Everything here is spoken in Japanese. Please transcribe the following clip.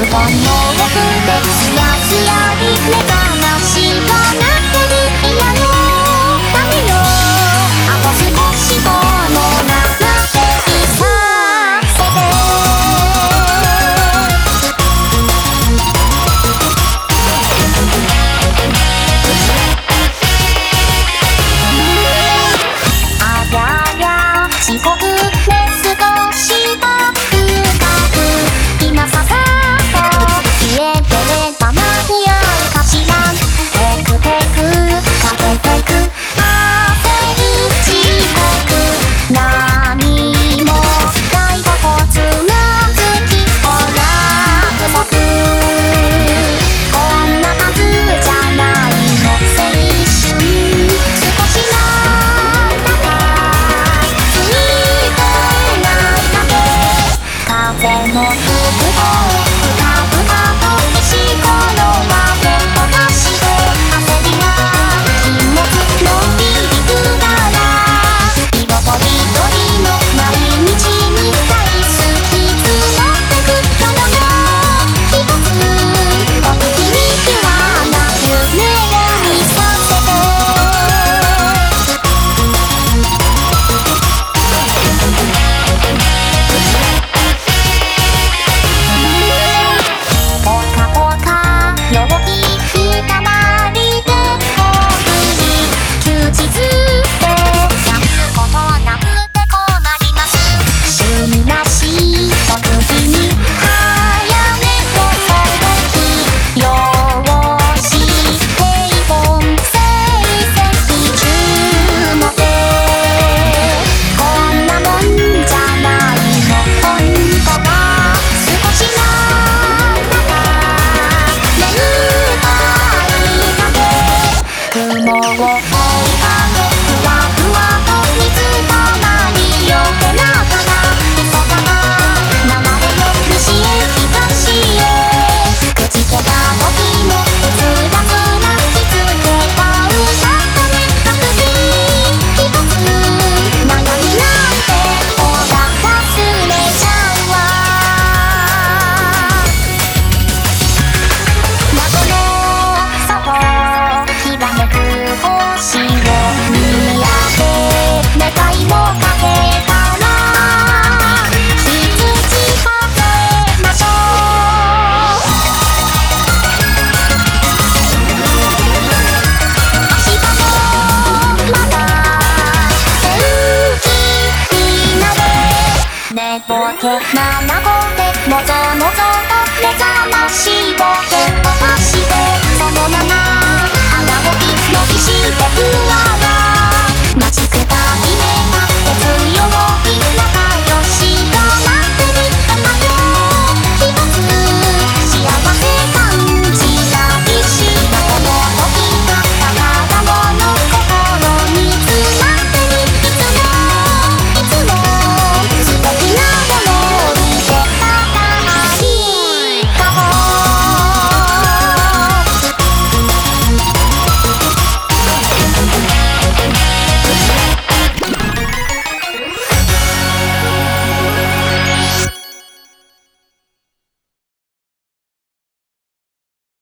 本の奥ですやすやに目覚ましが鳴ってる部屋のためよ。あと少しこの中でいさせてありゃりゃ遅刻で少しば深く今ささ消えてれば間に合うかしら。テクテクかけてく焦る遅刻何もないとこつまずきほら不足こんなはずじゃないの青春少しなんだかついてないだけ風の吹く方ふかふかと石ころまで溶かして焦りが気持ちのビリグなら色とりの毎日に大好き募ってくものよ一つお気に入りはな夢を見させてぽかぽか陽気日たまりでほぐり休日でやることなくて困ります。趣味なし特技に早めとその日よし平凡成績中もでこんなもんじゃないの本当は少しなんだか眠たいだけ雲を追いかけふわふわと水たまりよけながら急がば流れよ西へ東へくじけた時もつらつら気づけた歌とねあくび一つ悩みなんてほら忘れちゃうわ窓の外きらめく星を見上げ願いをかけたら羊数えましょう明日もまた元気になれ寝ぼけ眼で